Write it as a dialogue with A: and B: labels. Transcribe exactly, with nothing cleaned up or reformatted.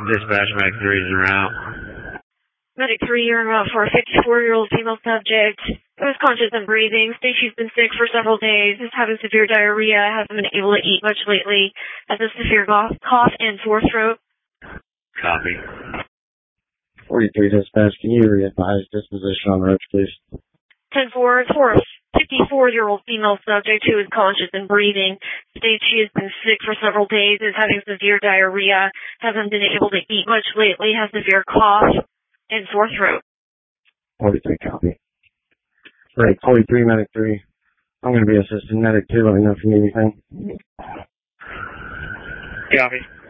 A: Dispatch Medic three is en route.
B: Medic three, you're en route for a fifty-four-year-old female subject who is conscious and breathing. States she's been sick for several days, is having severe diarrhea, hasn't been able to eat much lately, has a severe cough and sore throat.
A: Copy.
C: forty-three Dispatch, can you re-advise disposition on roach, please?
B: ten four, for a fifty-four-year-old female subject who is conscious and breathing. States she has been sick for several days, is having severe diarrhea, hasn't been able to eat much lately, has severe cough and sore throat.
C: forty-three, copy. Right, forty-three, Medic three. I'm going to be assistant Medic two. Let me know if you need anything.
A: Copy.